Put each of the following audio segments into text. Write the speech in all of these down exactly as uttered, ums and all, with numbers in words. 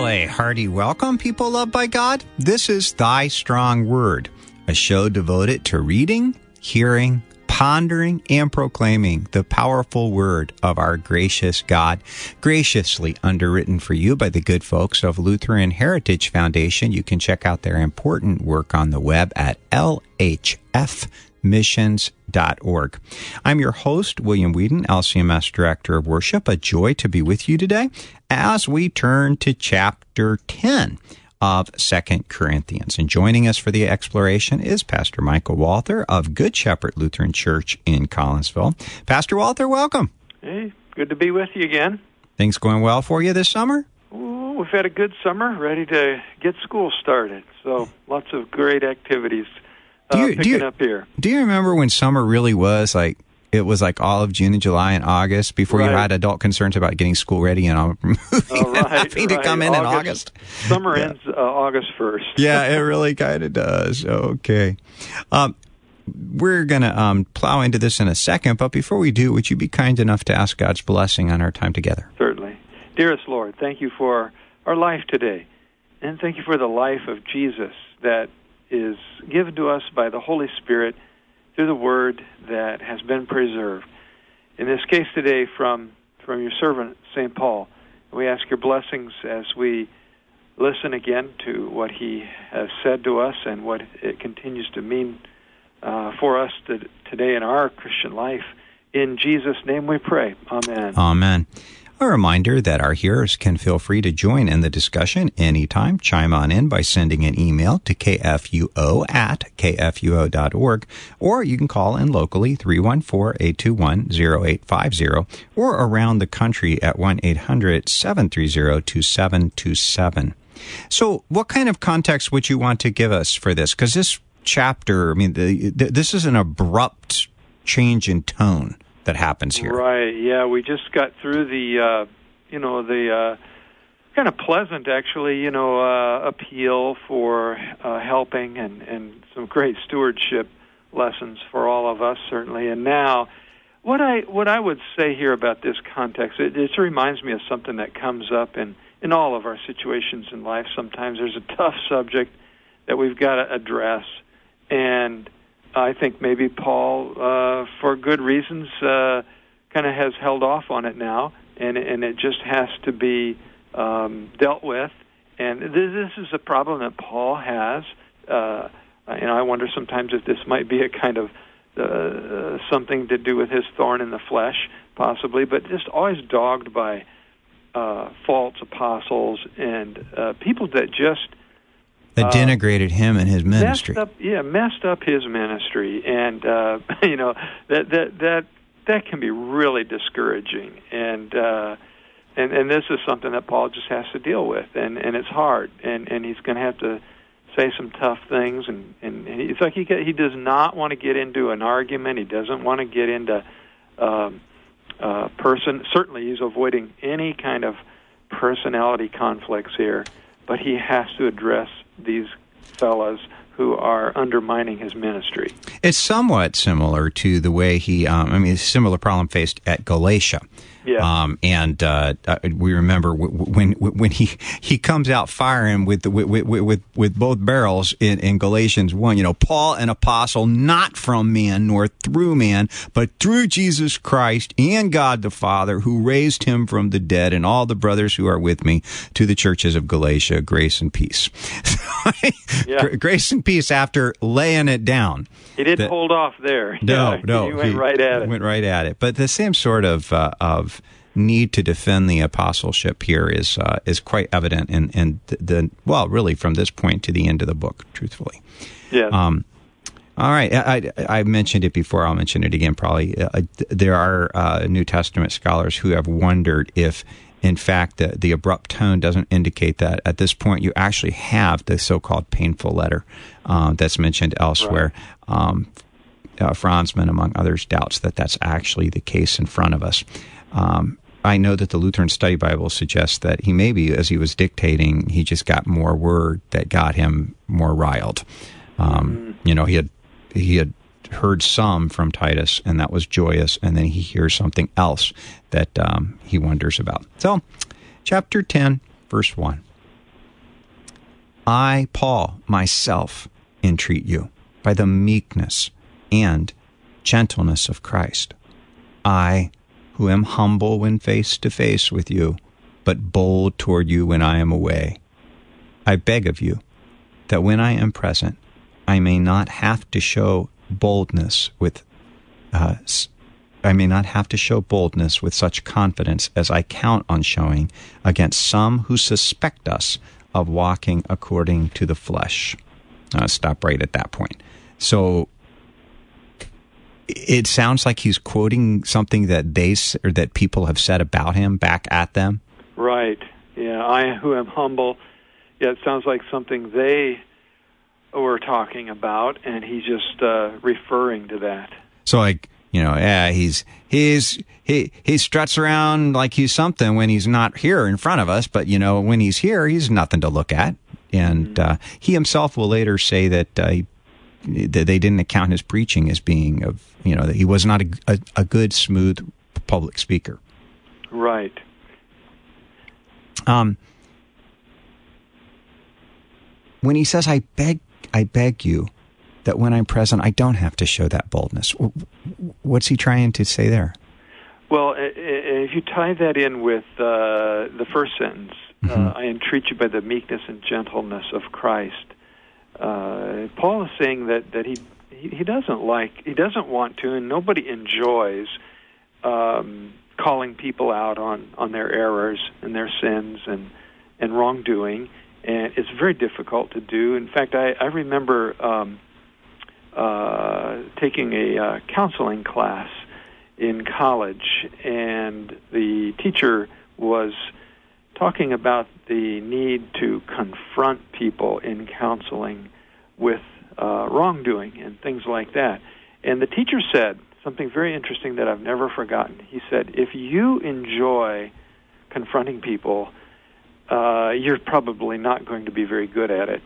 Well, a hearty welcome, people loved by God. This is Thy Strong Word, a show devoted to reading, hearing, pondering, and proclaiming the powerful word of our gracious God, graciously underwritten for you by the good folks of Lutheran Heritage Foundation. You can check out their important work on the web at L H F missions dot org. I'm your host, William Whedon, L C M S Director of Worship. A joy to be with you today as we turn to chapter ten of Second Corinthians. And joining us for the exploration is Pastor Michael Walther of Good Shepherd Lutheran Church in Collinsville. Pastor Walther, welcome. Hey, good to be with you again. Things going well for you this summer? Ooh, we've had a good summer, ready to get school started. So lots of great activities uh, do you, picking do you, up here. Do you remember when summer really was like, it was like all of June and July and August before right. you had adult concerns about getting school ready and all, moving oh, right, and having right. to come in August, in August. Summer yeah. ends uh, August first. Yeah, it really kind of does. Okay. Um, we're going to um, plow into this in a second, but before we do, would you be kind enough to ask God's blessing on our time together? Certainly. Dearest Lord, thank you for our life today, and thank you for the life of Jesus that is given to us by the Holy Spirit through the Word that has been preserved. In this case today, from, from your servant, Saint Paul, we ask your blessings as we listen again to what he has said to us and what it continues to mean uh, for us to, today in our Christian life. In Jesus' name we pray. Amen. Amen. A reminder that our hearers can feel free to join in the discussion anytime. Chime on in by sending an email to k f u o at k f u o dot org, or you can call in locally three one four, eight two one, zero eight five zero, or around the country at one eight hundred, seven three zero, two seven two seven. So what kind of context would you want to give us for this? Because this chapter, I mean, the, the, this is an abrupt change in tone that happens here. Right, yeah, we just got through the, uh, you know, the uh, kind of pleasant, actually, you know, uh, appeal for uh, helping and, and some great stewardship lessons for all of us, certainly. And now, what I what I would say here about this context, it, it reminds me of something that comes up in, in all of our situations in life. Sometimes there's a tough subject that we've got to address, and I think maybe Paul, uh, for good reasons, uh, kind of has held off on it now, and and it just has to be um, dealt with. And this, this is a problem that Paul has, uh, and I wonder sometimes if this might be a kind of uh, something to do with his thorn in the flesh, possibly, but just always dogged by uh, false apostles and uh, people that just That denigrated him and his ministry. Messed up, yeah, messed up his ministry, and uh, you know that that that that can be really discouraging. And uh, and and this is something that Paul just has to deal with, and, and it's hard, and, and he's going to have to say some tough things, and, and it's like he he does not want to get into an argument. He doesn't want to get into um, uh, person. Certainly, he's avoiding any kind of personality conflicts here, but he has to address these fellas who are undermining his ministry. It's somewhat similar to the way he, um, I mean, a similar problem faced at Galatia. Yeah. Um, and uh, we remember when when he, he comes out firing with, the, with with with both barrels in, in Galatians one. You know, Paul, an apostle, not from man nor through man, but through Jesus Christ and God the Father, who raised him from the dead, and all the brothers who are with me, to the churches of Galatia, grace and peace. yeah. Grace and peace. After laying it down, he didn't that, hold off there. No, yeah, no, he went he right at it. Went right at it. But the same sort of uh, of need to defend the apostleship here is uh, is quite evident in, in the, the well, really from this point to the end of the book, truthfully. Yeah. Um, all right. I, I, I mentioned it before. I'll mention it again probably. Uh, there are uh, New Testament scholars who have wondered if, in fact, the, the abrupt tone doesn't indicate that at this point you actually have the so-called painful letter uh, that's mentioned elsewhere. Right. Um, uh, Franzman, among others, doubts that that's actually the case in front of us. Um, I know that the Lutheran Study Bible suggests that he maybe, as he was dictating, he just got more word that got him more riled. Um, mm. You know, he had he had heard some from Titus, and that was joyous, and then he hears something else that um, he wonders about. So, chapter ten, verse one. I, Paul, myself, entreat you by the meekness and gentleness of Christ. I, who am humble when face to face with you, but bold toward you when I am away. I beg of you that when I am present, I may not have to show boldness with, uh, I may not have to show boldness with such confidence as I count on showing against some who suspect us of walking according to the flesh. I'll stop right at that point. So it sounds like he's quoting something that they or that people have said about him back at them. Right. Yeah. I, who am humble. Yeah. It sounds like something they were talking about, and he's just uh, referring to that. So, like, you know, yeah, he's he's he he struts around like he's something when he's not here in front of us, but you know, when he's here, he's nothing to look at. And uh, he himself will later say that, uh, he, that they didn't account his preaching as being of, you know, that he was not a, a, a good, smooth public speaker. Right. Um. When he says, "I beg, I beg you," that when I'm present, I don't have to show that boldness. What's he trying to say there? Well, if you tie that in with uh, the first sentence, mm-hmm. uh, I entreat you by the meekness and gentleness of Christ. Uh, Paul is saying that, that he, he he doesn't like, he doesn't want to, and nobody enjoys um, calling people out on, on their errors and their sins and, and wrongdoing. And it's very difficult to do. In fact, I, I remember um, uh, taking a uh, counseling class in college, and the teacher was talking about the need to confront people in counseling with uh, wrongdoing and things like that. And the teacher said something very interesting that I've never forgotten. He said, if you enjoy confronting people, uh, you're probably not going to be very good at it.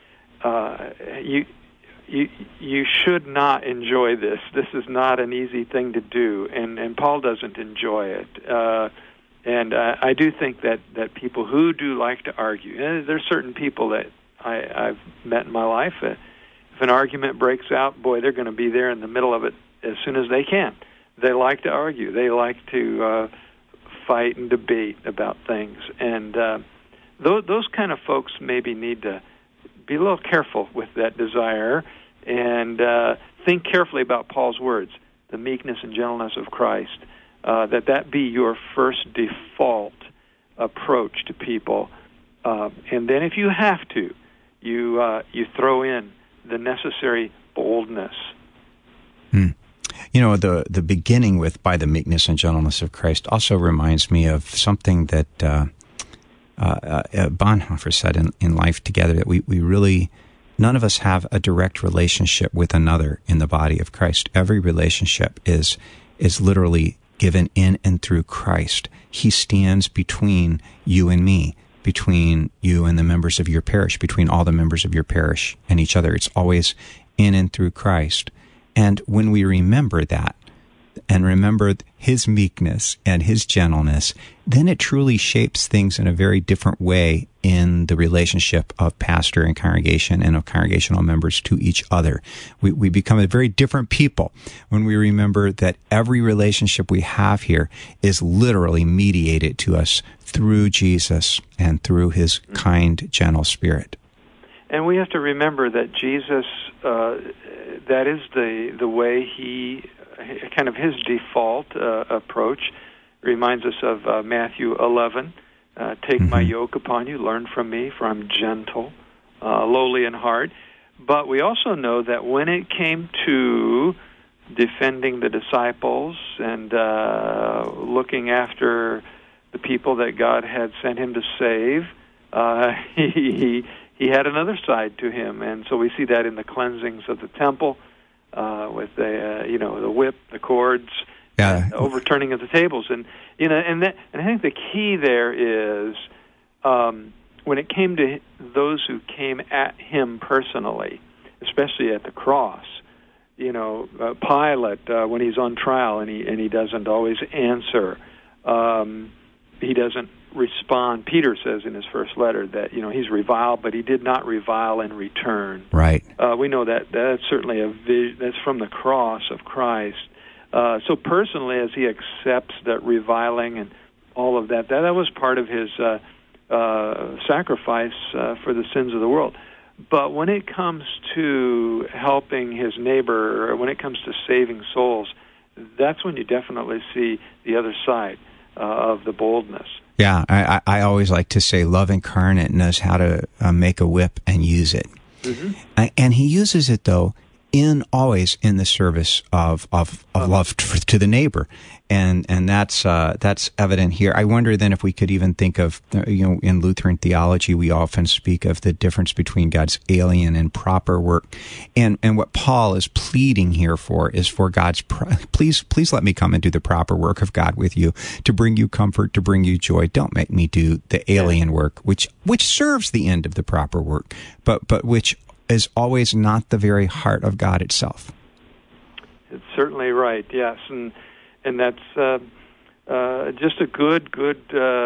Uh, you You you should not enjoy this. This is not an easy thing to do, and, and Paul doesn't enjoy it. Uh, and uh, I do think that, that people who do like to argue, and there's certain people that I, I've met in my life, uh, if an argument breaks out, boy, they're going to be there in the middle of it as soon as they can. They like to argue. They like to uh, fight and debate about things. And uh, those, those kind of folks maybe need to be a little careful with that desire and uh, think carefully about Paul's words, the meekness and gentleness of Christ, uh, that that be your first default approach to people. Uh, and then if you have to, you uh, you throw in the necessary boldness. Hmm. You know, the, the beginning with by the meekness and gentleness of Christ also reminds me of something that uh, uh, uh, Bonhoeffer said in, in Life Together, that we, we really, none of us have a direct relationship with another in the body of Christ. Every relationship is is literally given in and through Christ. He stands between you and me, between you and the members of your parish, between all the members of your parish and each other. It's always in and through Christ. And when we remember that, and remember his meekness and his gentleness, then it truly shapes things in a very different way in the relationship of pastor and congregation and of congregational members to each other. We, we become a very different people when we remember that every relationship we have here is literally mediated to us through Jesus and through his kind, gentle spirit. And we have to remember that Jesus, uh, that is the the way he, kind of his default uh, approach, reminds us of uh, Matthew eleven. Uh, Take mm-hmm. my yoke upon you, learn from me, for I'm gentle, uh, lowly in heart. But we also know that when it came to defending the disciples and uh, looking after the people that God had sent him to save, uh, he he had another side to him, and so we see that in the cleansings of the temple, uh, with the uh, you know the whip, the cords, yeah. overturning of the tables, and you know, and that, and I think the key there is um, when it came to those who came at him personally, especially at the cross. You know, uh, Pilate uh, when he's on trial and he and he doesn't always answer, um, he doesn't respond. Peter says in his first letter that, you know, he's reviled, but he did not revile in return. Right. Uh, we know that that's certainly a vis- that's from the cross of Christ. Uh, so personally, as he accepts that reviling and all of that, that, that was part of his uh, uh, sacrifice uh, for the sins of the world. But when it comes to helping his neighbor, or when it comes to saving souls, that's when you definitely see the other side uh, of the boldness. Yeah, I, I always like to say love incarnate knows how to uh, make a whip and use it. Mm-hmm. Uh, and he uses it, though, in always in the service of of, of um, love to, to the neighbor, and and that's uh, that's evident here. I wonder then if we could even think of, you know, in Lutheran theology we often speak of the difference between God's alien and proper work, and and what Paul is pleading here for is for God's pro- please please let me come and do the proper work of God with you, to bring you comfort, to bring you joy. Don't make me do the alien work, which which serves the end of the proper work, but but which is always not the very heart of God itself. It's certainly right, yes. And and that's uh, uh, just a good, good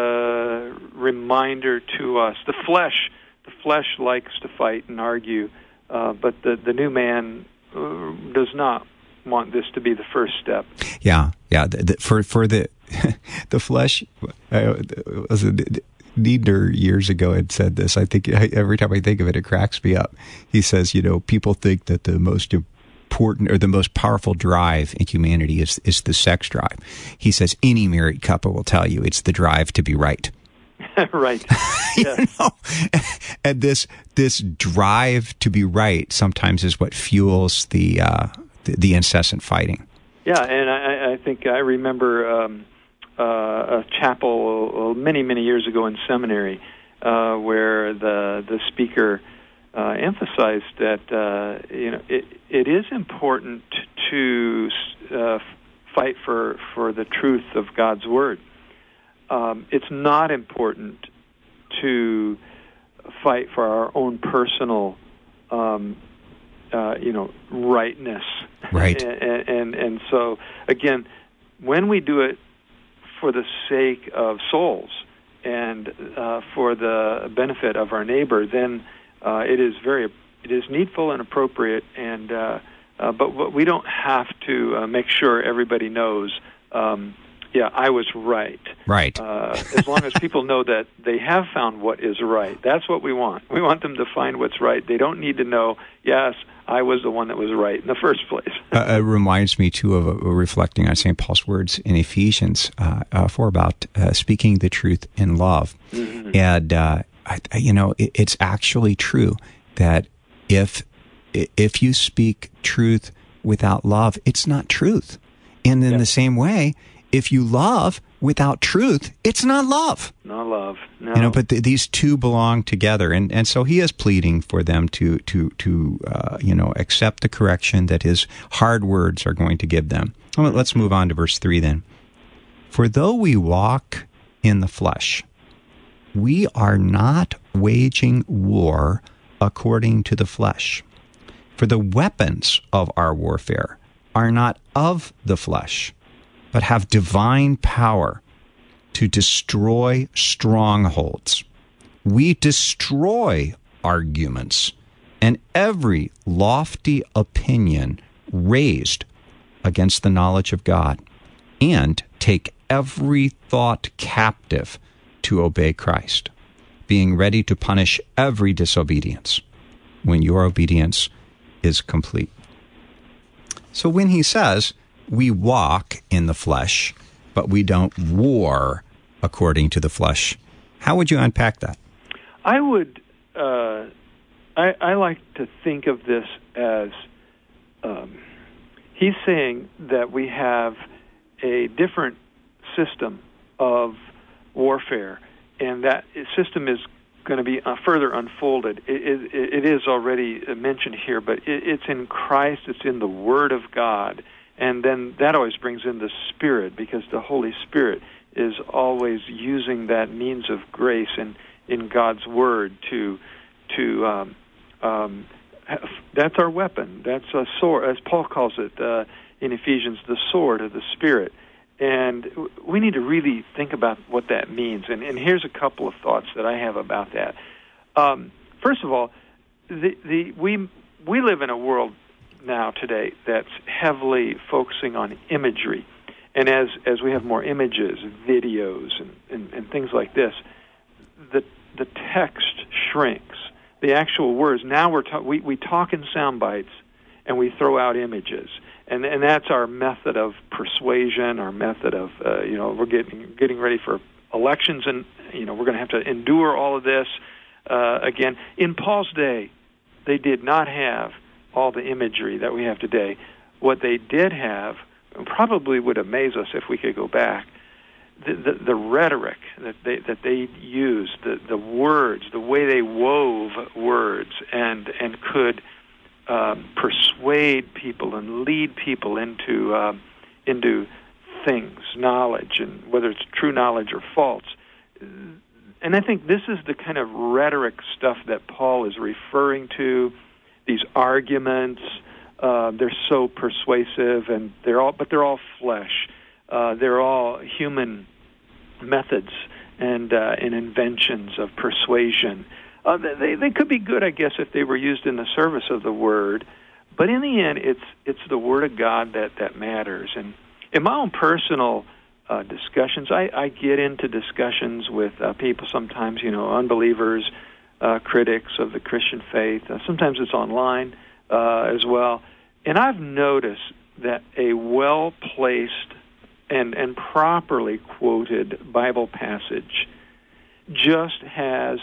uh, reminder to us. The flesh, the flesh likes to fight and argue, uh, but the, the new man uh, does not want this to be the first step. Yeah, yeah. The, the, for for the the flesh, uh, was it, Nieder years ago had said this. I think I, every time I think of it, it cracks me up. He says, you know, people think that the most important or the most powerful drive in humanity is is the sex drive. He says any married couple will tell you it's the drive to be right. Right. you Yeah. know? And this this drive to be right sometimes is what fuels the uh, the, the incessant fighting. Yeah, and I, I think I remember um, uh, a chapel many, many years ago in seminary uh, where the the speaker uh, emphasized that uh, you know it, it is important to uh, fight for, for the truth of God's Word. Um, it's not important to fight for our own personal um, uh, you know, rightness. Right. and, and and so, again, when we do it for the sake of souls and uh, for the benefit of our neighbor, then uh, it is very it is needful and appropriate. And uh, uh, but, but we don't have to uh, make sure everybody knows. Um, yeah, I was right. Right. Uh, as long as people know that they have found what is right, that's what we want. We want them to find what's right. They don't need to know, yes, I was the one that was right in the first place. uh, it reminds me, too, of uh, reflecting on Saint Paul's words in Ephesians uh, uh, for about uh, speaking the truth in love. Mm-hmm. And, uh, I, you know, it, it's actually true that if if you speak truth without love, it's not truth. And in yeah. the same way, if you love without truth, it's not love. Not love. No. You know, but th- these two belong together, and, and so he is pleading for them to to to uh, you know, accept the correction that his hard words are going to give them. Well, let's move on to verse three then. For though we walk in the flesh, we are not waging war according to the flesh. For the weapons of our warfare are not of the flesh, but have divine power to destroy strongholds. We destroy arguments and every lofty opinion raised against the knowledge of God, and take every thought captive to obey Christ, being ready to punish every disobedience when your obedience is complete. So when he says, we walk in the flesh, but we don't war according to the flesh, how would you unpack that? I would, uh, I, I like to think of this as, um, he's saying that we have a different system of warfare, and that system is going to be uh, further unfolded. It, it, it is already mentioned here, but it, it's in Christ, it's in the Word of God. And then that always brings in the Spirit, because the Holy Spirit is always using that means of grace in, in God's Word to to um, um, that's our weapon. That's a sword, as Paul calls it uh, in Ephesians, the sword of the Spirit. And we need to really think about what that means. And, and here's a couple of thoughts that I have about that. Um, first of all, the, the, we we live in a world now today that's heavily focusing on imagery. And as, as we have more images, videos, and, and, and things like this, the the text shrinks. The actual words, now we're ta- we, we talk in sound bites, and we throw out images. And and that's our method of persuasion, our method of, uh, you know, we're getting getting ready for elections, and, you know, we're going to have to endure all of this uh, again. In Paul's day, they did not have all the imagery that we have today. What they did have, probably would amaze us if we could go back, the, the, the rhetoric that they that they used, the, the words, the way they wove words, and and could Um, persuade people and lead people into uh, into things, knowledge, and whether it's true knowledge or false. And I think this is the kind of rhetoric stuff that Paul is referring to. These arguments, uh, they're so persuasive, and they're all, but they're all flesh. Uh, they're all human methods and uh, and inventions of persuasion. Uh, they they could be good, I guess, if they were used in the service of the Word, but in the end, it's it's the Word of God that, that matters. And in my own personal uh, discussions, I, I get into discussions with uh, people sometimes, you know, unbelievers, uh, critics of the Christian faith. Uh, sometimes it's online uh, as well. And I've noticed that a well-placed and, and properly quoted Bible passage just has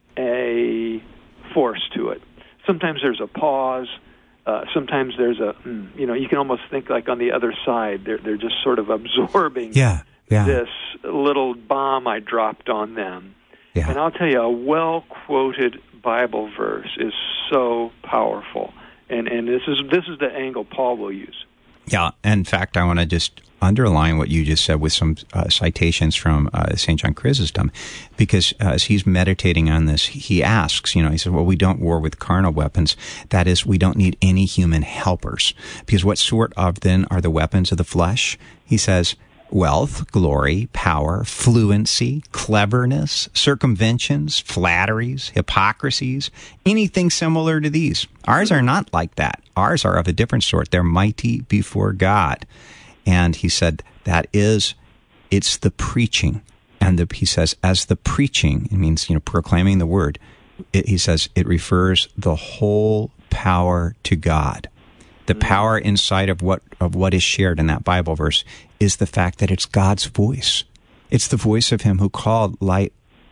a force to it. Sometimes there's a pause. Uh, sometimes there's a, you know, you can almost think like on the other side, they're they're just sort of absorbing yeah, yeah. this little bomb I dropped on them. Yeah. And I'll tell you, a well-quoted Bible verse is so powerful. And and this is this is the angle Paul will use. Yeah, in fact, I want to just underline what you just said with some uh, citations from uh, Saint John Chrysostom, because uh, as he's meditating on this, he asks, you know, he says, well, we don't war with carnal weapons. That is, we don't need any human helpers. Because what sort of, then, are the weapons of the flesh? He says, wealth, glory, power, fluency, cleverness, circumventions, flatteries, hypocrisies, anything similar to these. Ours are not like that. Ours are of a different sort. They're mighty before God. And he said that is, it's the preaching. And the, he says, as the preaching, it means, you know, proclaiming the word. It, he says it refers the whole power to God. The power inside of what of what is shared in that Bible verse is the fact that it's God's voice. It's the voice of Him who called light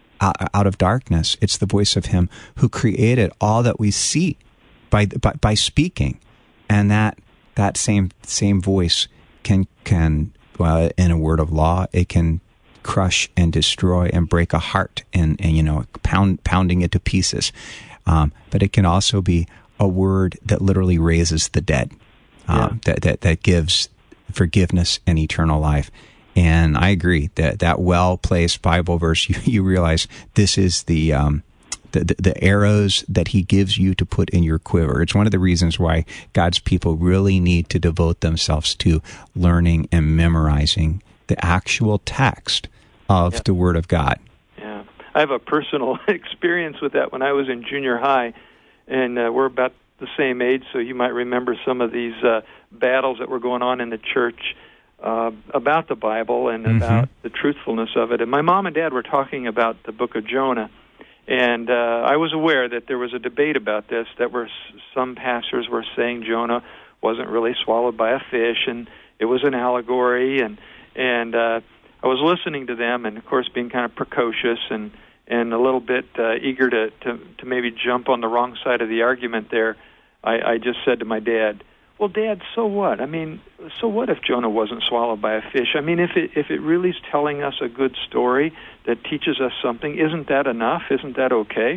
out of darkness. It's the voice of Him who created all that we see by by, by speaking, and that that same same voice can can well, in a word of law, it can crush and destroy and break a heart and, and you know pound pounding it to pieces. Um, but it can also be a word that literally raises the dead, um, yeah. that, that that gives forgiveness and eternal life. And I agree that that well-placed Bible verse, you, you realize this is the, um, the, the the arrows that He gives you to put in your quiver. It's one of the reasons why God's people really need to devote themselves to learning and memorizing the actual text of yeah. the Word of God. Yeah, I have a personal experience with that when I was in junior high. And uh, we're about the same age, so you might remember some of these uh, battles that were going on in the church uh, about the Bible and mm-hmm. about the truthfulness of it. And my mom and dad were talking about the book of Jonah, and uh, I was aware that there was a debate about this, that were some pastors were saying Jonah wasn't really swallowed by a fish, and it was an allegory, and, and uh, I was listening to them, and of course being kind of precocious and and a little bit uh, eager to, to, to maybe jump on the wrong side of the argument there, I, I just said to my dad, well, Dad, so what? I mean, so what if Jonah wasn't swallowed by a fish? I mean, if it, if it really is telling us a good story that teaches us something, isn't that enough? Isn't that okay?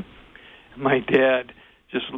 My dad just,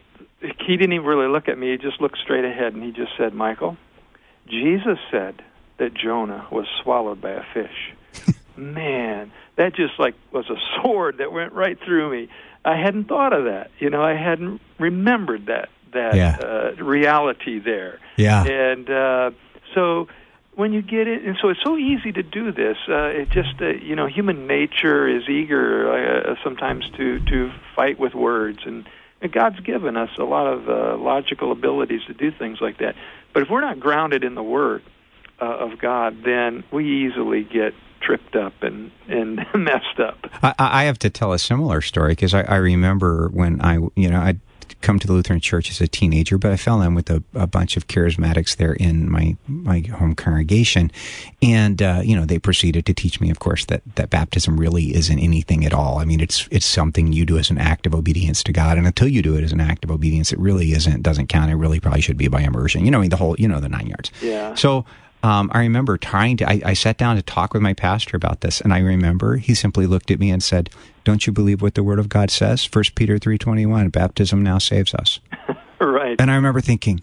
he didn't even really look at me. He just looked straight ahead, and he just said, Michael, Jesus said that Jonah was swallowed by a fish. Man, that just like was a sword that went right through me. I hadn't thought of that. You know, I hadn't remembered that that yeah. uh, reality there. Yeah. And uh, so when you get in, and so it's so easy to do this. Uh, it just, uh, you know, human nature is eager uh, sometimes to, to fight with words, and, and God's given us a lot of uh, logical abilities to do things like that. But if we're not grounded in the Word uh, of God, then we easily get tripped up and, and messed up. I, I have to tell a similar story because I, I remember when I, you know, I'd come to the Lutheran Church as a teenager, but I fell in with a, a bunch of charismatics there in my, my home congregation. And, uh, you know, they proceeded to teach me, of course, that, that baptism really isn't anything at all. I mean, it's, it's something you do as an act of obedience to God. And until you do it as an act of obedience, it really isn't, doesn't count. It really probably should be by immersion. You know, I mean, the whole, you know, the nine yards. Yeah. So, Um, I remember trying to, I, I sat down to talk with my pastor about this, and I remember he simply looked at me and said, "Don't you believe what the Word of God says? First Peter three twenty-one, baptism now saves us." Right. And I remember thinking,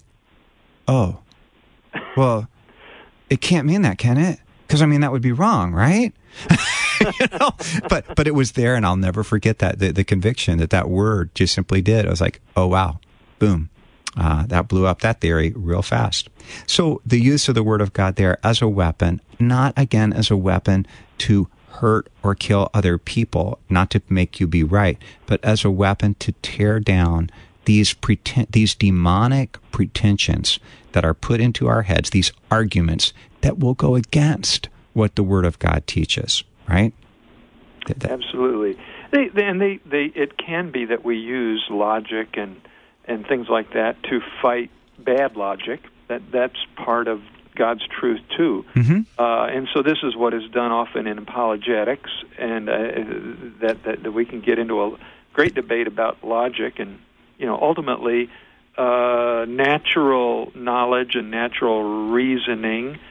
oh, well, it can't mean that, can it? Because, I mean, that would be wrong, right? you know? But but it was there, and I'll never forget that, the, the conviction that that word just simply did. I was like, oh, wow, boom. Uh, that blew up that theory real fast. So the use of the Word of God there as a weapon, not again as a weapon to hurt or kill other people, not to make you be right, but as a weapon to tear down these pretend, these demonic pretensions that are put into our heads, these arguments that will go against what the Word of God teaches, right? That, Absolutely. They, they, and they, they, it can be that we use logic and and things like that to fight bad logic. That that's part of God's truth too. Mm-hmm. Uh, and so this is what is done often in apologetics, and uh, that, that that we can get into a great debate about logic, and you know ultimately uh, natural knowledge and natural reasoning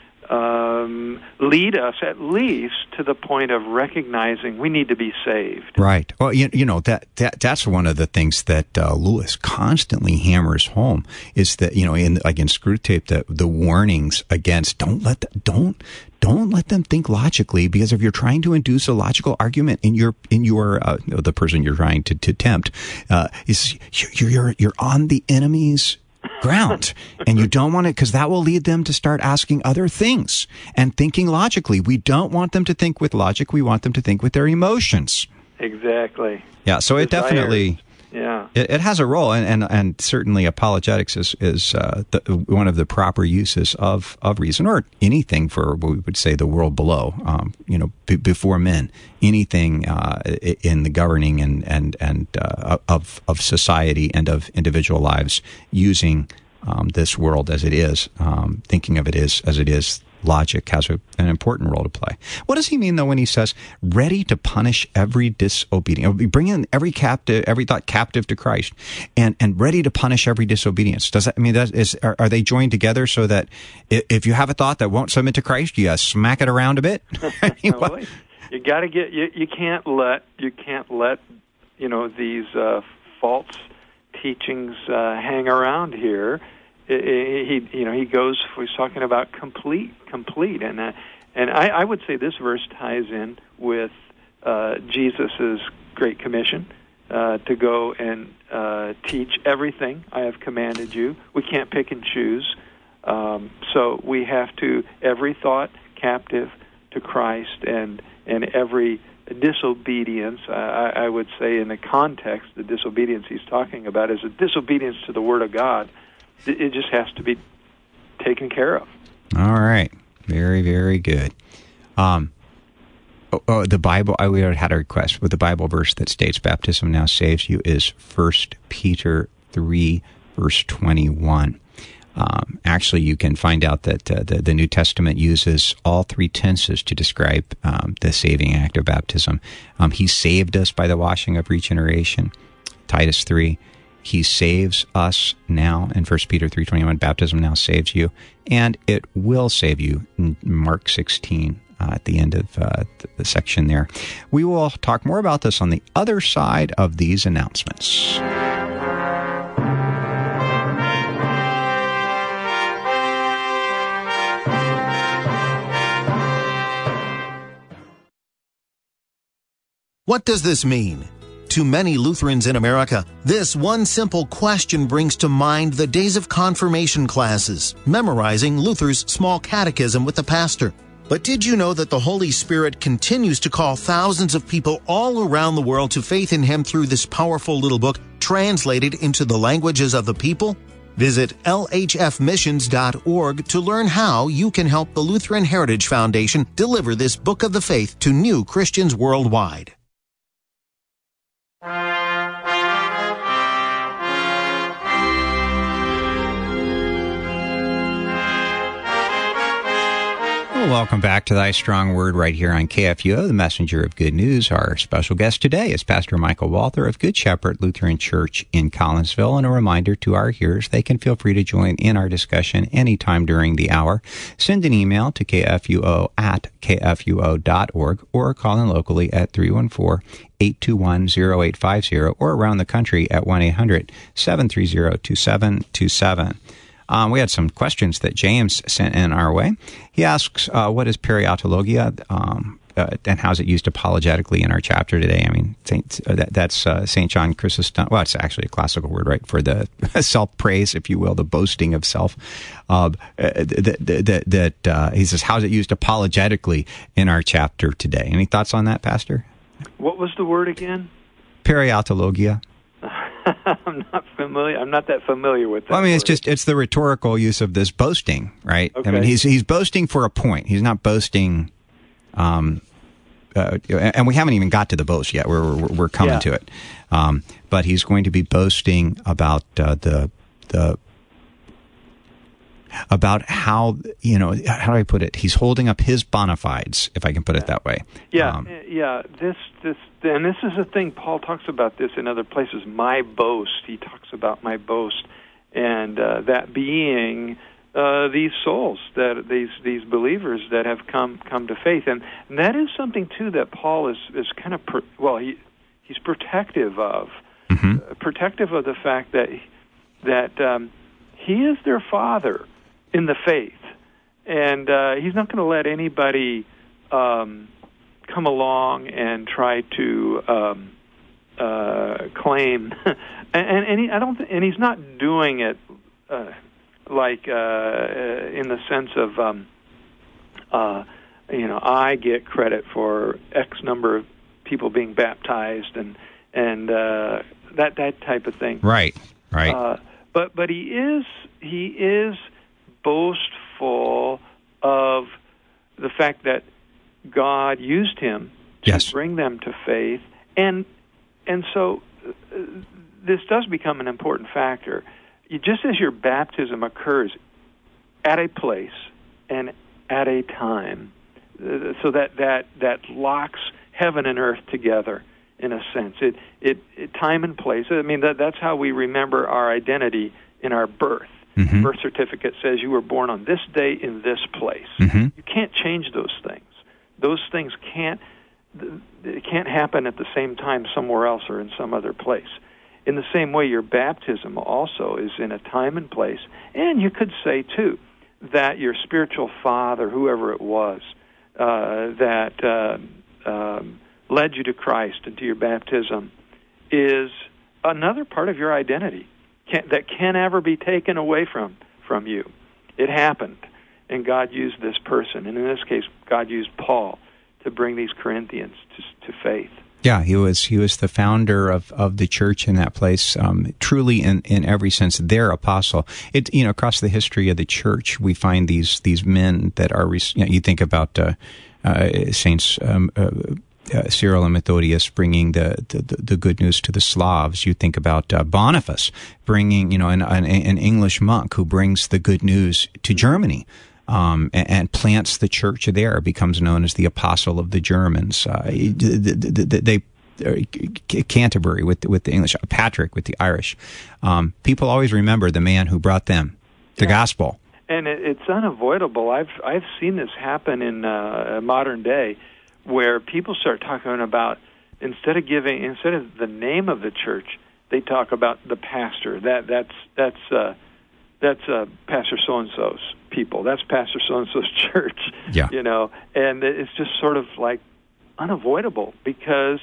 um, lead us at least to the point of recognizing we need to be saved. Right. Well, you, you know, that, that that's one of the things that uh, Lewis constantly hammers home is that, you know, in like in Screwtape, the, the warnings against don't let the, don't don't let them think logically, because if you're trying to induce a logical argument in your in your uh, the person you're trying to, to tempt, uh, is you're you're you're on the enemy's ground, and you don't want it, because that will lead them to start asking other things and thinking logically. We don't want them to think with logic. We want them to think with their emotions. Exactly. Yeah. So it Desires. definitely, yeah, it, it has a role, and and, and certainly apologetics is is uh, the, one of the proper uses of of reason, or anything for what we would say the world below. Um, you know, b- before men, anything uh, in the governing and and and uh, of of society and of individual lives, using um, this world as it is, um, thinking of it as as it is. Logic has a, an important role to play. What does he mean, though, when he says, ready to punish every disobedience, bringing every captive, every thought captive to Christ, and, and ready to punish every disobedience? Does that I mean, that is, are, are they joined together so that if you have a thought that won't submit to Christ, you smack it around a bit? well, you got to get, you, you can't let, you can't let, you know, these uh, false teachings uh, hang around here. He, you know, he goes. He's talking about complete, complete, and uh, and I, I would say this verse ties in with uh, Jesus's Great Commission uh, to go and uh, teach everything I have commanded you. We can't pick and choose, um, so we have to every thought captive to Christ, and and every disobedience. Uh, I, I would say in the context, the disobedience he's talking about is a disobedience to the Word of God. It just has to be taken care of. All right. Very, very good. Um, oh, oh, the Bible, I we had a request with the Bible verse that states baptism now saves you is First Peter three, verse twenty-one. Um, actually, you can find out that uh, the, the New Testament uses all three tenses to describe um, the saving act of baptism. Um, he saved us by the washing of regeneration, Titus three. He saves us now in First Peter three twenty-one. Baptism now saves you, and it will save you in Mark sixteen uh, at the end of uh, the section there. We will talk more about this on the other side of these announcements. What does this mean? to many Lutherans in America. This one simple question brings to mind the days of confirmation classes, memorizing Luther's small catechism with the pastor. But did you know that the Holy Spirit continues to call thousands of people all around the world to faith in Him through this powerful little book translated into the languages of the people? Visit L H F missions dot org to learn how you can help the Lutheran Heritage Foundation deliver this book of the faith to new Christians worldwide. Well, welcome back to Thy Strong Word right here on K F U O, the messenger of good news. Our special guest today is Pastor Michael Walther of Good Shepherd Lutheran Church in Collinsville. And a reminder to our hearers, they can feel free to join in our discussion anytime during the hour. Send an email to K F U O at K F U O dot org or call in locally at three one four, eight two one, zero eight five zero or around the country at one eight hundred, seven three zero, two seven two seven. Um, we had some questions that James sent in our way. He asks, uh, what is periautologia, um, uh, and how is it used apologetically in our chapter today? I mean, Saint, uh, that, that's uh, Saint John Chrysostom. Well, it's actually a classical word, right, for the self-praise, if you will, the boasting of self. Uh, that that, that uh, he says, how is it used apologetically in our chapter today? Any thoughts on that, Pastor? What was the word again? Periautologia. I'm not familiar. I'm not that familiar with that. Well, I mean, word. it's just it's the rhetorical use of this boasting, right? Okay. I mean, he's he's boasting for a point. He's not boasting, um, uh, and we haven't even got to the boast yet. We're we're, we're coming yeah. to it, um, but he's going to be boasting about uh, the the about how, you know, how do I put it? He's holding up his bona fides, if I can put it that way. Yeah, um, yeah. This, this, and this is the thing. Paul talks about this in other places. My boast. He talks about my boast, and uh, that being uh, these souls, that these these believers that have come come to faith, and, and that is something too that Paul is is kind of pro- well, he he's protective of, mm-hmm. uh, protective of the fact that that um, he is their father in the faith, and uh, he's not going to let anybody um, come along and try to um, uh, claim, and and he, I don't, th- and he's not doing it uh, like uh, in the sense of, um, uh, you know, I get credit for X number of people being baptized, and and uh, that that type of thing. Right, right. Uh, but but he is he is. boastful of the fact that God used him to yes. bring them to faith, and and so uh, this does become an important factor. You, just as your baptism occurs at a place and at a time, uh, so that, that that locks heaven and earth together in a sense. It it, it time and place. I mean that that's how we remember our identity in our birth. Mm-hmm. Birth certificate says you were born on this day in this place. Mm-hmm. You can't change those things. Those things can't it can't happen at the same time somewhere else or in some other place. In the same way, your baptism also is in a time and place. And you could say, too, that your spiritual father, whoever it was, uh, that uh, um, led you to Christ and to your baptism, is another part of your identity. Can, that can never be taken away from, from you. It happened, and God used this person, and in this case, God used Paul to bring these Corinthians to, to faith. Yeah, he was he was the founder of, of the church in that place, um, truly in, in every sense, their apostle. It you know across the history of the church, we find these these men that are you, know, you think about uh, uh, Saints. Um, uh, Uh, Cyril and Methodius bringing the, the, the good news to the Slavs. You think about uh, Boniface bringing, you know, an, an, an English monk who brings the good news to Germany um, and, and plants the church there, becomes known as the Apostle of the Germans. Uh, they, they uh, Canterbury with with the English, Patrick with the Irish. Um, people always remember the man who brought them the yeah. gospel. And it, it's unavoidable. I've I've seen this happen in uh, modern day, where people start talking about, instead of giving, instead of the name of the church, they talk about the pastor. That that's that's uh, that's uh, Pastor so and so's people. That's Pastor so and so's church. Yeah. You know, and it's just sort of like unavoidable because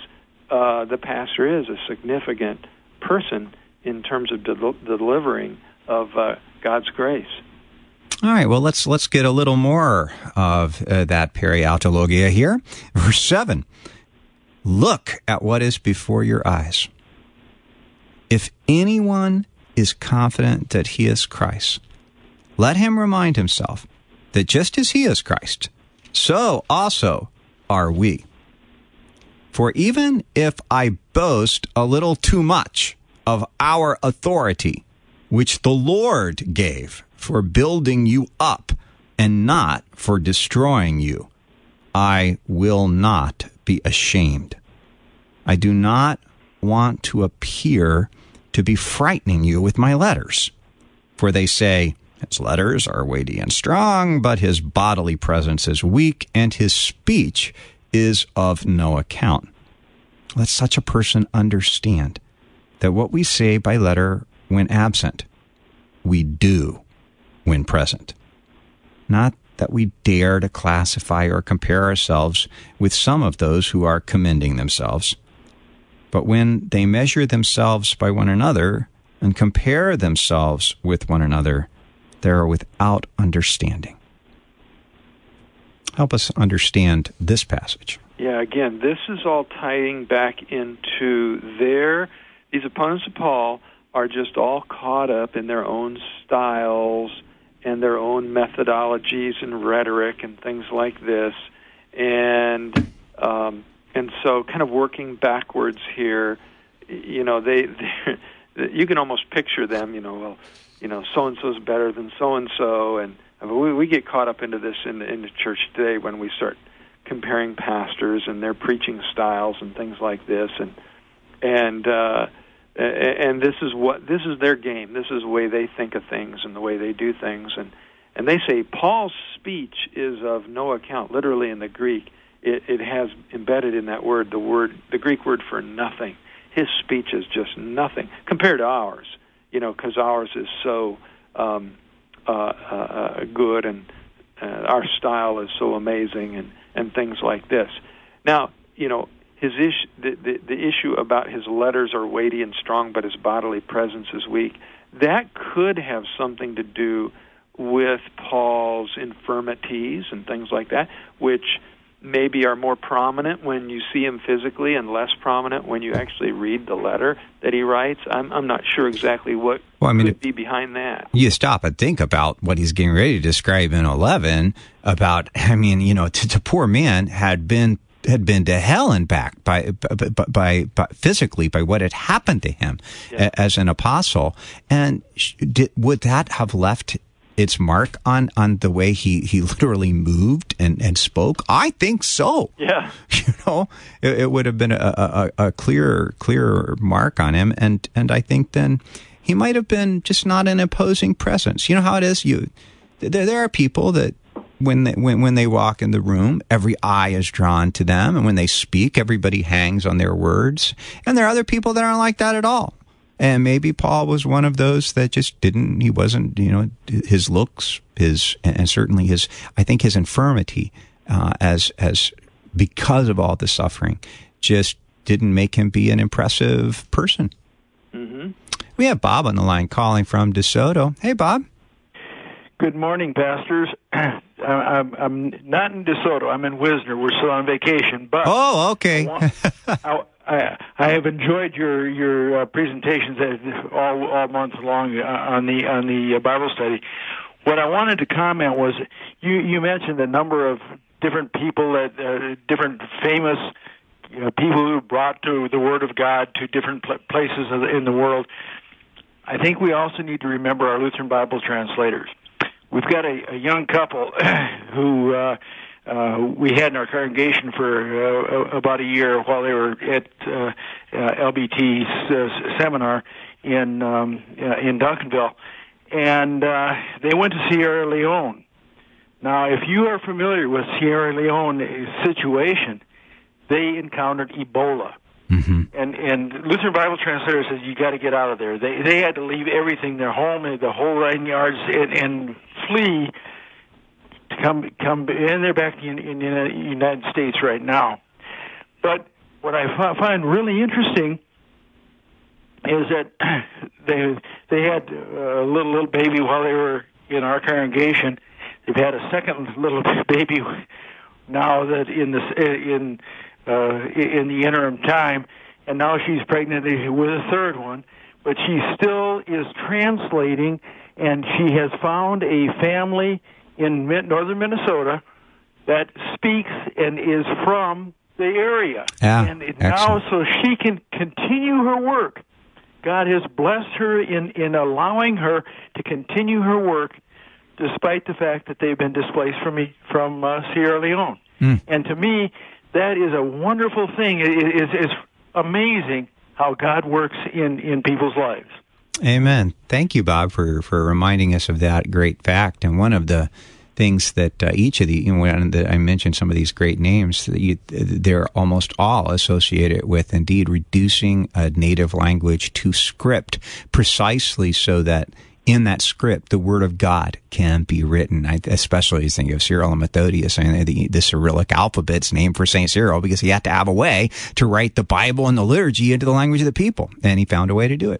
uh, the pastor is a significant person in terms of del- delivering of uh, God's grace. All right, well, let's let's get a little more of uh, that periautologia here. Verse seven, look at what is before your eyes. If anyone is confident that he is Christ, let him remind himself that just as he is Christ, so also are we. For even if I boast a little too much of our authority, which the Lord gave for building you up and not for destroying you, I will not be ashamed. I do not want to appear to be frightening you with my letters. For they say, his letters are weighty and strong, but his bodily presence is weak, and his speech is of no account. Let such a person understand that what we say by letter when absent, we do when present. Not that we dare to classify or compare ourselves with some of those who are commending themselves, but when they measure themselves by one another and compare themselves with one another, they are without understanding. Help us understand this passage. Yeah, again, this is all tying back into their, these opponents of Paul are just all caught up in their own styles and their own methodologies and rhetoric and things like this. And um, and so kind of working backwards here, you know, they, you can almost picture them, you know, well, you know, so-and-so's better than so-and-so. And I mean, we, we get caught up into this in the, in the church today when we start comparing pastors and their preaching styles and things like this. And and uh, and this is what this is their game. This is the way they think of things and the way they do things. And and they say Paul's speech is of no account. Literally in the Greek, it, it has embedded in that word the word the Greek word for nothing. His speech is just nothing compared to ours. You know, because ours is so um, uh, uh, good and uh, our style is so amazing and, and things like this. Now, you know, his issue, the, the, the issue about his letters are weighty and strong, but his bodily presence is weak, that could have something to do with Paul's infirmities and things like that, which maybe are more prominent when you see him physically and less prominent when you actually read the letter that he writes. I'm I'm not sure exactly what well, I mean, could be behind that. You stop and think about what he's getting ready to describe in eleven about, I mean, you know, the poor man had been had been to hell and back by by, by, by physically by what had happened to him yeah. as an apostle. And did, would that have left its mark on, on the way he, he literally moved and, and spoke? I think so. Yeah. You know, it, it would have been a, a, a clearer, clearer mark on him. And, and I think then he might have been just not an imposing presence. You know how it is? You, there, there are people that when they, when, when they walk in the room, every eye is drawn to them. And when they speak, everybody hangs on their words. And there are other people that aren't like that at all. And maybe Paul was one of those that just didn't, he wasn't, you know, his looks, his, and certainly his, I think his infirmity, uh, as, as, because of all the suffering, just didn't make him be an impressive person. Mm-hmm. We have Bob on the line calling from DeSoto. Hey, Bob. Good morning, pastors. I'm, I'm not in DeSoto. I'm in Wisner. We're still on vacation. But oh, okay. I, want, I, I, I have enjoyed your your uh, presentations all all month long on the on the Bible study. What I wanted to comment was you you mentioned a number of different people that uh, different famous you know, people who brought to the Word of God to different pl- places in the world. I think we also need to remember our Lutheran Bible translators. We've got a, a young couple who uh, uh, we had in our congregation for uh, about a year while they were at uh, uh, L B T's uh, seminar in um, uh, in Duncanville, and uh, they went to Sierra Leone. Now, if you are familiar with Sierra Leone situation, they encountered Ebola. Mm-hmm. And and Lutheran Bible Translator says you got to get out of there. They they had to leave everything, their home, the whole nine yards, and, and flee to come come. And they're back in, in the United States right now. But what I f- find really interesting is that they they had a little little baby while they were in our congregation. They've had a second little baby now that in the in uh, in the interim time, and now she's pregnant with a third one. But she still is translating, and she has found a family in northern Minnesota that speaks and is from the area. Yeah, and it now, so she can continue her work. God has blessed her in, in allowing her to continue her work, despite the fact that they've been displaced from me, from uh, Sierra Leone. Mm. And to me, that is a wonderful thing. It is it's amazing how God works in, in people's lives. Amen. Thank you, Bob, for, for reminding us of that great fact. And one of the things that uh, each of the, you know, when I mentioned some of these great names, that you, they're almost all associated with, indeed, reducing a native language to script, precisely so that in that script, the Word of God can be written. I especially think of Cyril and Methodius, and the, the Cyrillic alphabet's named for Saint Cyril because he had to have a way to write the Bible and the liturgy into the language of the people, and he found a way to do it.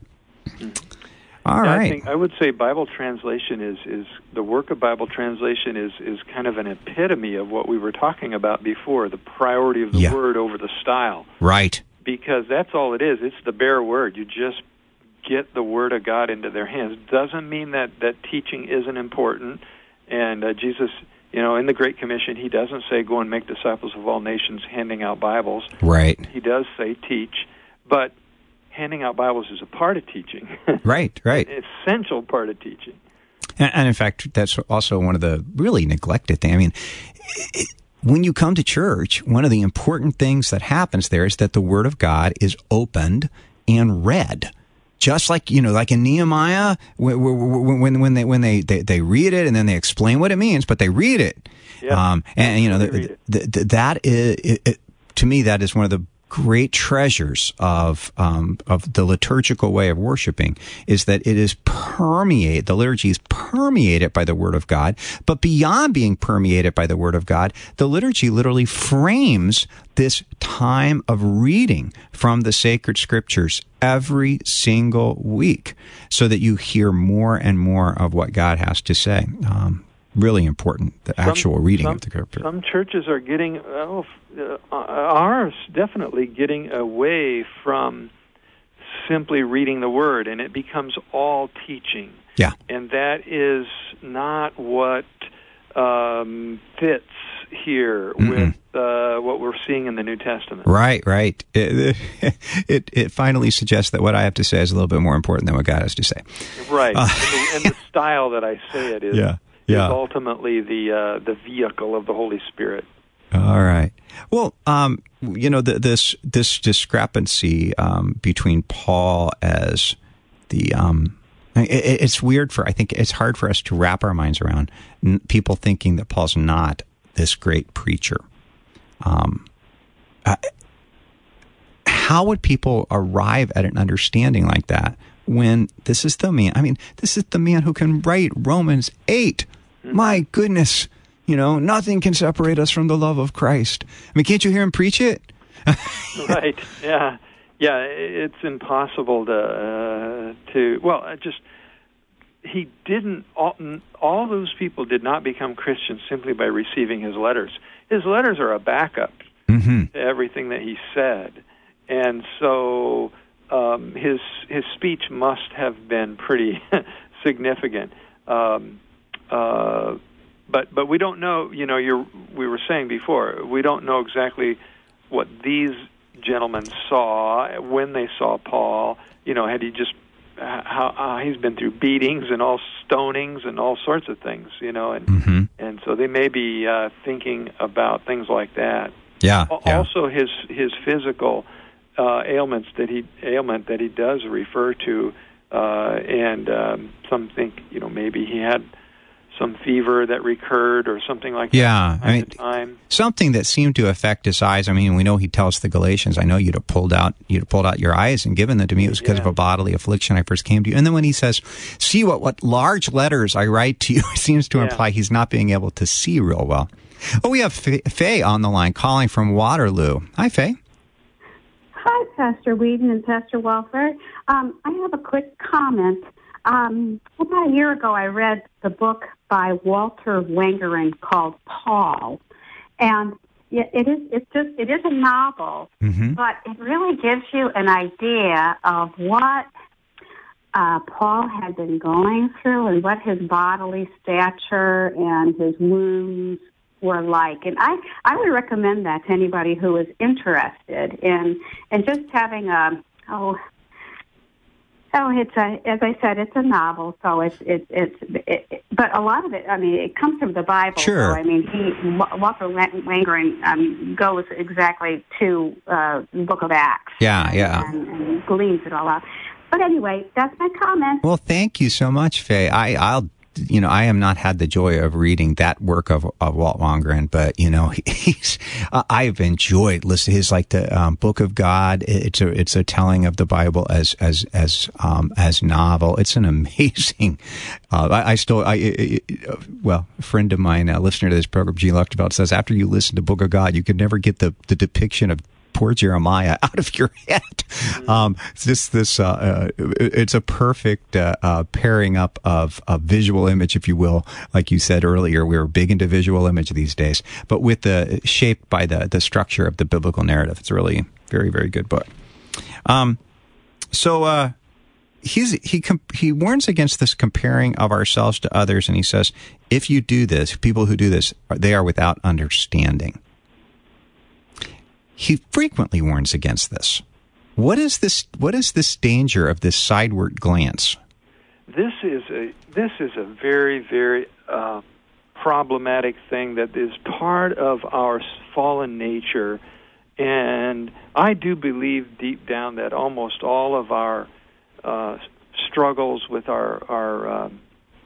All yeah, right. I think I would say Bible translation is, is the work of Bible translation is, is kind of an epitome of what we were talking about before, the priority of the yeah. word over the style. Right. Because that's all it is. It's the bare word. You just get the Word of God into their hands. Doesn't mean that, that teaching isn't important. And uh, Jesus, you know, in the Great Commission, he doesn't say, go and make disciples of all nations handing out Bibles. Right. He does say teach. But handing out Bibles is a part of teaching. Right, right. An essential part of teaching. And, and in fact, that's also one of the really neglected things. I mean, it, when you come to church, one of the important things that happens there is that the Word of God is opened and read. Just like, you know, like in Nehemiah, when, when, when they when they, they, they read it and then they explain what it means, but they read it. Yeah. Um, and, you know, the, the, the, that is, it, it, to me, that is one of the great treasures of um, of the liturgical way of worshiping, is that it is permeate, the liturgy is permeated by the Word of God, but beyond being permeated by the Word of God, the liturgy literally frames this time of reading from the sacred scriptures every single week so that you hear more and more of what God has to say. Um, really important, the some, actual reading some, of the scripture. Some churches are getting, oh, uh, are definitely getting away from simply reading the Word, and it becomes all teaching. Yeah. And that is not what um, fits here Mm-mm. with uh, what we're seeing in the New Testament. Right, right. It, it it finally suggests that what I have to say is a little bit more important than what God has to say. Right. Uh, and, the, and the style that I say it is. Yeah. Yeah. is ultimately the uh, the vehicle of the Holy Spirit. All right. Well, um, you know, the, this this discrepancy um, between Paul as the um, it, it's weird for I think it's hard for us to wrap our minds around n- people thinking that Paul's not this great preacher. Um, uh, how would people arrive at an understanding like that when this is the man? I mean, this is the man who can write Romans eight. My goodness, you know, nothing can separate us from the love of Christ. I mean, can't you hear him preach it? Right. Yeah. Yeah. It's impossible to, uh, to, well, I just, he didn't, all, all those people did not become Christians simply by receiving his letters. His letters are a backup mm-hmm. to everything that he said. And so um, his, his speech must have been pretty significant. Um, Uh, but but we don't know. You know, you're, we were saying before, we don't know exactly what these gentlemen saw when they saw Paul. You know, had he just how uh, he's been through beatings and all stonings and all sorts of things. You know, and mm-hmm. and so they may be uh, thinking about things like that. Yeah. yeah. Also, his his physical uh, ailments that he ailment that he does refer to, uh, and um, some think you know maybe he had some fever that recurred or something like yeah, that. Yeah, I mean, time. something that seemed to affect his eyes. I mean, we know he tells the Galatians, I know you'd have pulled out, you'd have pulled out your eyes and given them to me. It was because yeah. of a bodily affliction I first came to you. And then when he says, see what, what large letters I write to you, it seems to yeah. imply he's not being able to see real well. Oh, we have Faye on the line calling from Waterloo. Hi, Faye. Hi, Pastor Whedon and Pastor Walford. Um, I have a quick comment. Um, about a year ago, I read the book by Walter Wangerin called Paul, and it, it is it's just it is a novel, Mm-hmm. but it really gives you an idea of what uh, Paul had been going through and what his bodily stature and his wounds were like. And I, I would recommend that to anybody who is interested in in just having a oh oh it's a as I said it's a novel, so it's it's it's it, it, but a lot of it, I mean, it comes from the Bible. Sure. So, I mean, he Walter Wangerin um, goes exactly to uh, the Book of Acts. Yeah, yeah. And, and gleans it all out. But anyway, that's my comment. Well, thank you so much, Faye. I, I'll, you know, I have not had the joy of reading that work of, of Walt Wangerin, but, you know, he's, uh, I've enjoyed listening to his, like, the um, Book of God. It's a, it's a telling of the Bible as, as, as, um, as novel. It's an amazing, uh, I, I still, I, I, I, well, a friend of mine, a listener to this program, Gene Luchtenfeld, says after you listen to Book of God, you could never get the, the depiction of poor Jeremiah out of your head. Mm-hmm. Um, it's just this, uh, uh, it's a perfect, uh, uh, pairing up of a visual image, if you will. Like you said earlier, we're big into visual image these days, but with the, shaped by the, the structure of the biblical narrative. It's a really very, very good book. Um, so, uh, he's, he, comp- he warns against this comparing of ourselves to others. And he says, if you do this, people who do this, they are without understanding. He frequently warns against this. What is this? What is this danger of this sideward glance? This is a this is a very very uh, problematic thing that is part of our fallen nature, and I do believe deep down that almost all of our uh, struggles with our our um,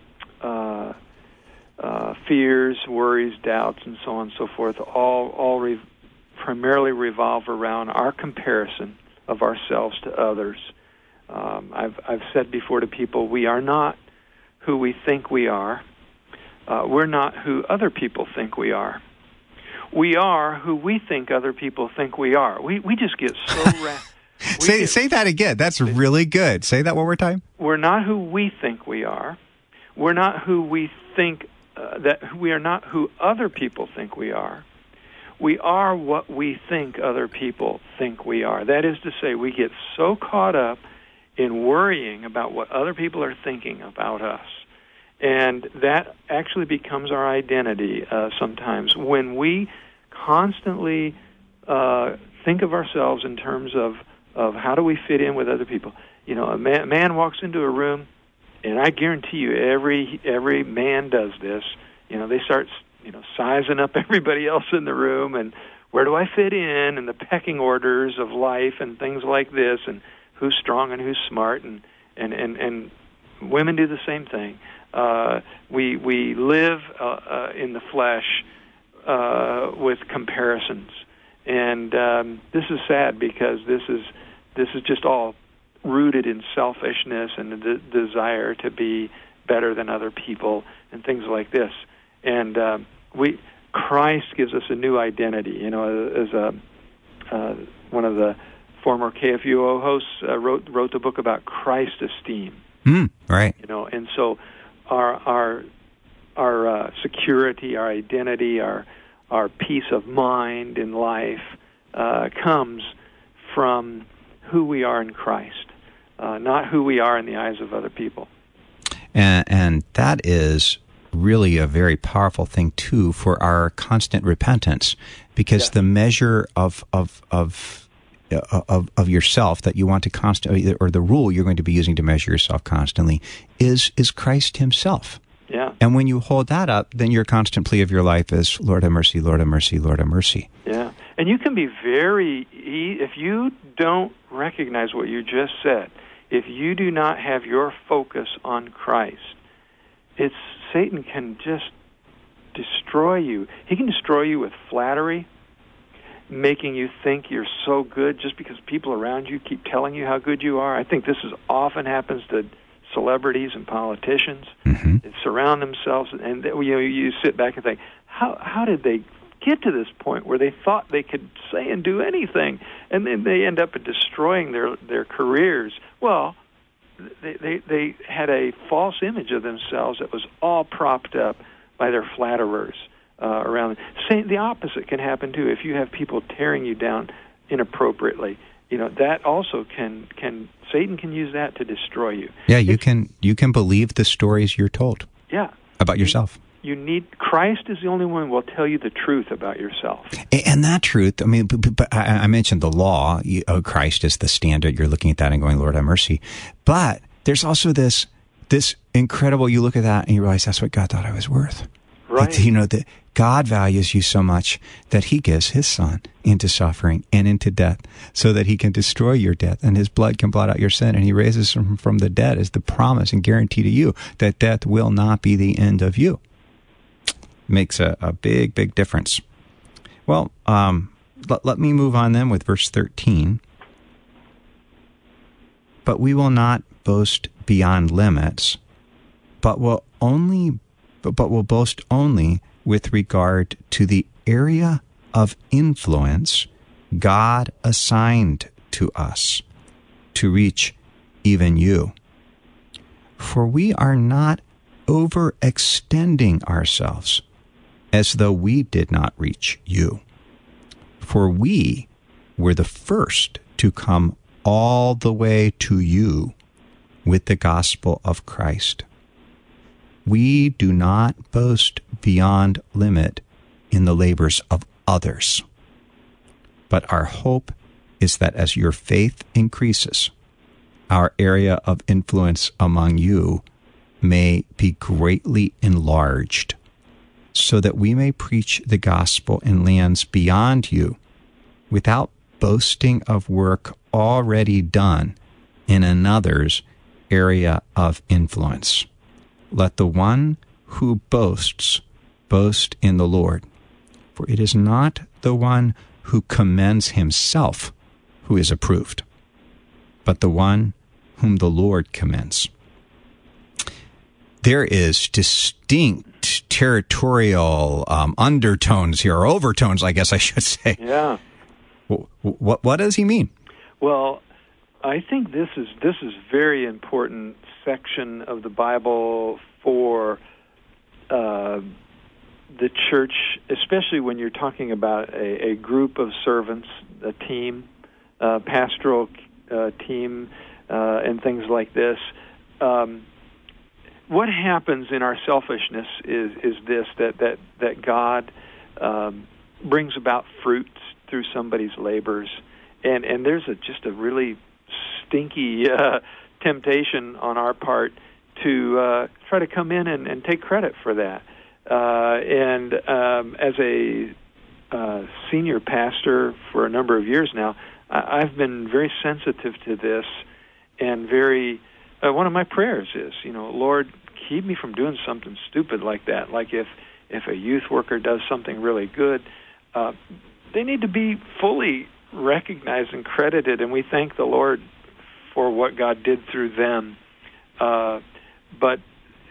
uh, uh, fears, worries, doubts, and so on and so forth all all. Re- primarily revolve around our comparison of ourselves to others. Um, I've I've said before to people, we are not who we think we are. Uh, we're not who other people think we are. We are who we think other people think we are. We we just get so ra- say get, say that again. That's really good. Say that one more time. We're not who we think we are. We're not who we think uh, that we are not who other people think we are. We are what we think other people think we are. That is to say, we get so caught up in worrying about what other people are thinking about us. And that actually becomes our identity uh, sometimes. When we constantly uh, think of ourselves in terms of, of how do we fit in with other people. You know, a man, man walks into a room, and I guarantee you every every man does this. You know, they start you know, sizing up everybody else in the room and where do I fit in and the pecking orders of life and things like this and who's strong and who's smart and, and, and, and women do the same thing. Uh, we we live uh, uh, in the flesh uh, with comparisons. And um, this is sad because this is this is just all rooted in selfishness and the de- desire to be better than other people and things like this. And uh, we, Christ gives us a new identity. You know, as a uh, one of the former K F U O hosts uh, wrote wrote the book about Christ esteem. Mm, right. You know, and so our our our uh, security, our identity, our our peace of mind in life uh, comes from who we are in Christ, uh, not who we are in the eyes of other people. And, and that is really a very powerful thing too for our constant repentance, because yeah. the measure of of of of of yourself that you want to constantly, or the rule you're going to be using to measure yourself constantly, is is Christ Himself. Yeah. And when you hold that up, then your constant plea of your life is, Lord have mercy, Lord have mercy, Lord have mercy. Yeah. And you can be very, if you don't recognize what you just said, if you do not have your focus on Christ, it's Satan can just destroy you. He can destroy you with flattery, making you think you're so good just because people around you keep telling you how good you are. I think this is often happens to celebrities and politicians. Mm-hmm. They surround themselves, and you know, you sit back and think, how how did they get to this point where they thought they could say and do anything, and then they end up destroying their their careers. Well, they they, they had a false image of themselves that was all propped up by their flatterers uh, around them. Same, the opposite can happen too. If you have people tearing you down inappropriately, you know, that also can can Satan can use that to destroy you. Yeah, you it's, can you can believe the stories you're told. Yeah, about yourself. You need Christ is the only one who will tell you the truth about yourself. And that truth, I mean, but, but I mentioned the law. You, oh, Christ is the standard. You're looking at that and going, Lord, have mercy. But there's also this this incredible. You look at that and you realize that's what God thought I was worth. Right. That, you know that God values you so much that He gives His Son into suffering and into death, so that He can destroy your death and His blood can blot out your sin, and He raises from from the dead as the promise and guarantee to you that death will not be the end of you. Makes a, a big, big difference. Well, um, let, let me move on then with verse thirteen. But we will not boast beyond limits, but will only, but, but will boast only with regard to the area of influence God assigned to us to reach even you. For we are not overextending ourselves as though we did not reach you. For we were the first to come all the way to you with the gospel of Christ. We do not boast beyond limit in the labors of others, but our hope is that as your faith increases, our area of influence among you may be greatly enlarged, so that we may preach the gospel in lands beyond you without boasting of work already done in another's area of influence. Let the one who boasts boast in the Lord, for it is not the one who commends himself who is approved, but the one whom the Lord commends. There is distinct territorial um, undertones here, or overtones, I guess I should say. Yeah. What, what, what does he mean? Well, I think this is this is very important section of the Bible for uh, the church, especially when you're talking about a, a group of servants, a team, uh, pastoral uh, team, uh, and things like this. Um, what happens in our selfishness is is this, that that that God um, brings about fruits through somebody's labors, and and there's a just a really stinky uh, temptation on our part to uh, try to come in and, and take credit for that. Uh, and um, as a uh, senior pastor for a number of years now, I- I've been very sensitive to this, and very. Uh, one of my prayers is, you know, Lord, keep me from doing something stupid like that. Like if if a youth worker does something really good, uh, they need to be fully recognized and credited, and we thank the Lord for what God did through them. Uh, but,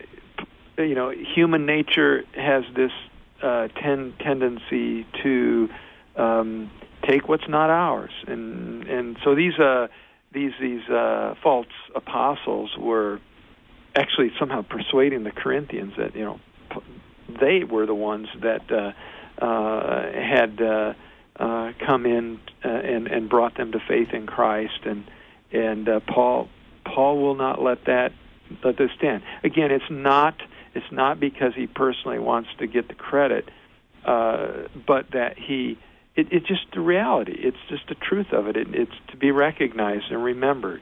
you know, human nature has this uh, ten- tendency to um, take what's not ours. And and so these uh, these these uh, false apostles were actually somehow persuading the Corinthians that, you know, they were the ones that uh, uh, had uh, uh, come in uh, and, and brought them to faith in Christ. And and uh, Paul Paul will not let that let this stand. Again, it's not it's not because he personally wants to get the credit, uh, but that he it, it's just the reality. It's just the truth of it. it. It's to be recognized and remembered.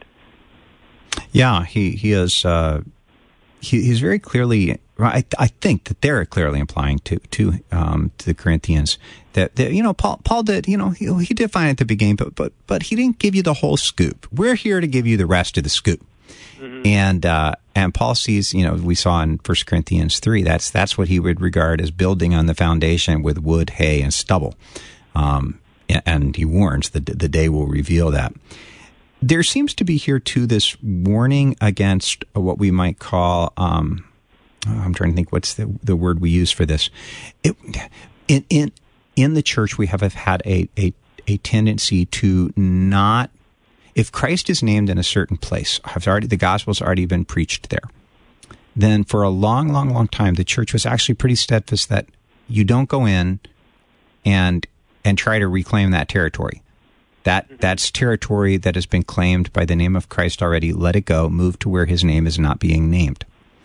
Yeah, he he is. Uh, he, he's very clearly. I, I think that they're clearly implying to to um, to the Corinthians that, that you know Paul Paul did you know he, he did fine at the beginning, but but but he didn't give you the whole scoop. We're here to give you the rest of the scoop. Mm-hmm. And uh, and Paul sees, you know, we saw in First Corinthians three, that's that's what he would regard as building on the foundation with wood, hay, and stubble. Um, and he warns that the day will reveal that. There seems to be here, too, this warning against what we might call, um, I'm trying to think what's the, the word we use for this. It, in, in in the church, we have had a, a, a tendency to not, if Christ is named in a certain place, has already, the gospel's already been preached there, then for a long, long, long time, the church was actually pretty steadfast that you don't go in and and try to reclaim that territory. That that's territory that has been claimed by the name of Christ already. Let it go. Move to where his name is not being named.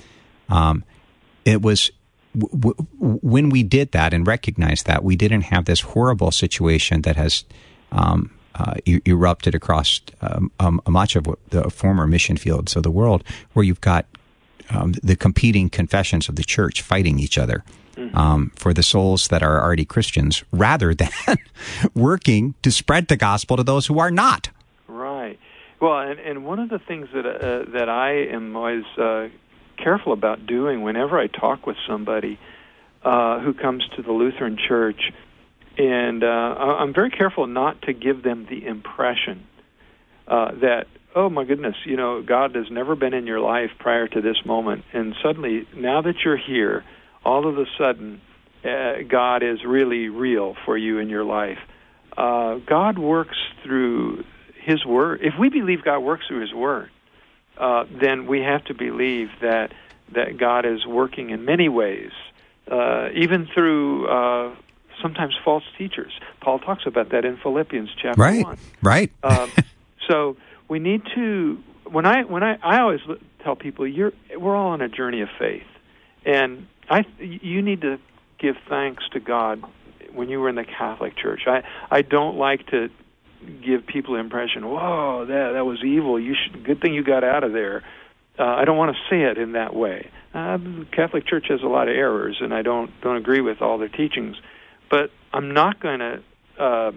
Um, it was w- w- when we did that and recognized that, we didn't have this horrible situation that has um, uh, e- erupted across um, um, much of the former mission fields of the world, where you've got um, the competing confessions of the church fighting each other. Um, for the souls that are already Christians, rather than working to spread the gospel to those who are not. Right. Well, and, and one of the things that uh, that I am always uh, careful about doing whenever I talk with somebody uh, who comes to the Lutheran Church, and uh, I'm very careful not to give them the impression uh, that, oh my goodness, you know, God has never been in your life prior to this moment, and suddenly, now that you're here, all of a sudden, uh, God is really real for you in your life. Uh, God works through His Word. If we believe God works through His Word, uh, then we have to believe that that God is working in many ways, uh, even through uh, sometimes false teachers. Paul talks about that in Philippians chapter right, one. Right, right. um, so we need to. When I when I, I always tell people, you're we're all on a journey of faith, and I, you need to give thanks to God when you were in the Catholic Church. I, I don't like to give people the impression, whoa, that that was evil. You should, good thing you got out of there. Uh, I don't want to say it in that way. Uh, the Catholic Church has a lot of errors, and I don't don't agree with all their teachings. But I'm not going to, uh,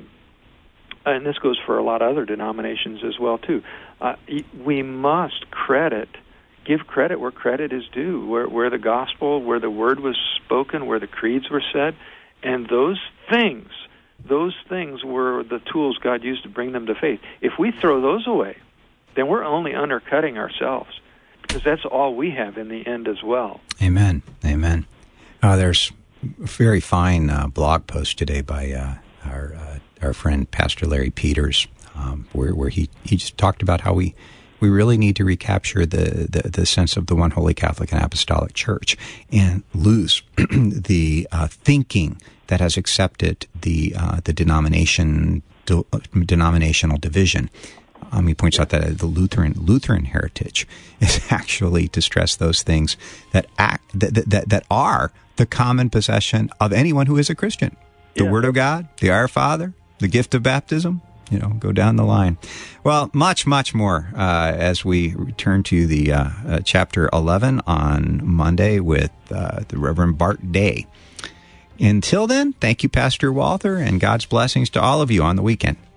and this goes for a lot of other denominations as well too. Uh, we must credit. Give credit where credit is due, where, where the gospel, where the word was spoken, where the creeds were said. And those things, those things were the tools God used to bring them to faith. If we throw those away, then we're only undercutting ourselves, because that's all we have in the end as well. Amen. Amen. Uh, there's a very fine uh, blog post today by uh, our uh, our friend Pastor Larry Peters, um, where, where he, he just talked about how we We really need to recapture the, the, the sense of the one holy Catholic and Apostolic Church and lose the uh, thinking that has accepted the uh, the denomination de, denominational division. Um, he points out that the Lutheran Lutheran heritage is actually to stress those things that act that that, that are the common possession of anyone who is a Christian: the yeah. Word of God, the Our Father, the gift of baptism. You know, go down the line. Well, much, much more uh, as we return to the uh, uh, chapter eleven on Monday with uh, the Reverend Bart Day. Until then, thank you, Pastor Walther, and God's blessings to all of you on the weekend.